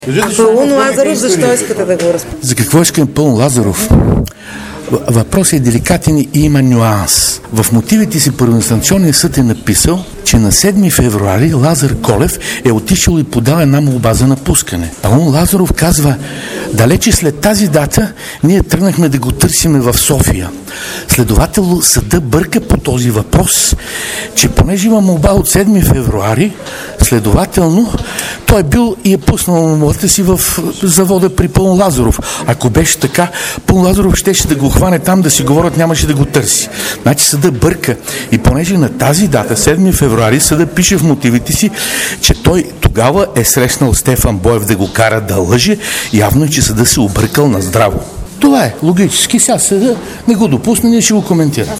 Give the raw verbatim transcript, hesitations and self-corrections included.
Пълно Лазаров, защо искате да го разпитате? За какво искам Пълно Лазаров? Въпросът е деликатен и има нюанс. В мотивите си първоинстанционният съд е написал, че на седми февруари Лазар Колев е отишъл и подал една молба за напускане. А он Лазаров казва, далече след тази дата ние тръгнахме да го търсиме в София. Следователно съда бърка по този въпрос, че понеже има молба от седми февруари, следователно той е бил и е пуснал молбата си в завода при Пълно Лазаров. Ако беше така, Пълно Лазаров щеше да го хване там, да си говорят, нямаше да го търси. Значи съда бърка. И понеже на тази дата, седми февруари, съда пише в мотивите си, че той тогава е срещнал Стефан Боев да го кара да лъже, явно е, че съда се объркал на здраво. Това е логически. Сега съда не го допусне, ние ще го коментираме.